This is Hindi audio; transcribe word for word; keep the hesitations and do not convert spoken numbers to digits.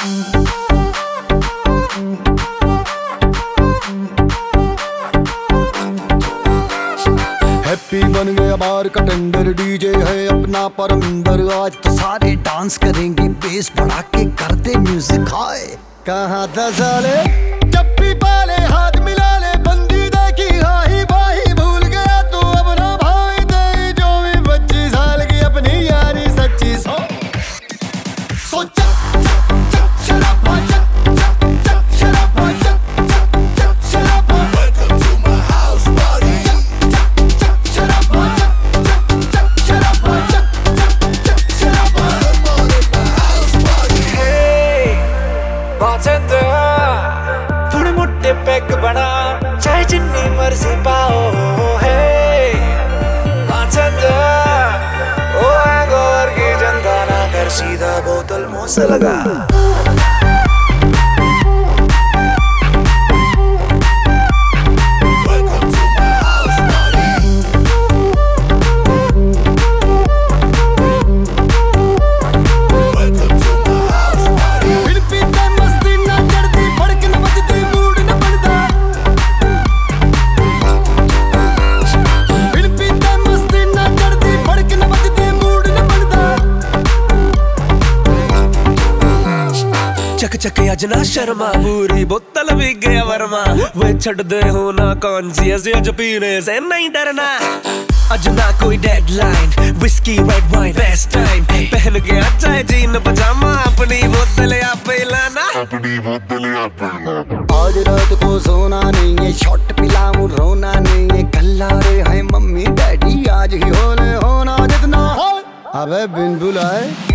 हैप्पी बन गया बार का टेंडर, डीजे है अपना परमिंदर। आज तो सारे डांस करेंगे, बेस बढ़ा के करते म्यूजिक हाय। कहाँ था साले जब भी पाले हाथ मिला ले, बंदी देखी हाही बाही, भूल गया तू अपना भाई दे जो भी पच्चीस साल की अपनी यारी सच्ची। सो सो चक चक चक शराबा चक चक चक शराबा चक चक चक शराबा। Welcome to my house party। चक चक शराबा चक चक चक शराबा चक चक चक शराबा। Come on in my house party। Hey bartender, थोड़े मोटे पैक बना, चाहे जितनी मर्जी पाओ। Hey bartender, ओ हैंगओवर की चिंता ना कर, सीधा बोतल मुंह से लगा। चक चक अज ना शर्मा, पूरी बोतल भी गया वर्मा। वे छड़ दे हो ना कॉन्शियस, अज पीने से नहीं डरना। अज ना कोई deadline, whisky red wine best time. पहन के चाहे जीन पजामा, अपनी बोतल आप लाना, अपनी बोतल आप लाना। आज रात को सोना नहीं है, शॉट पिलाऊं रोना नहीं है। गल्ला रे है मम्मी डैडी, आज ही होले होना जितना। अबे बिन बुलाए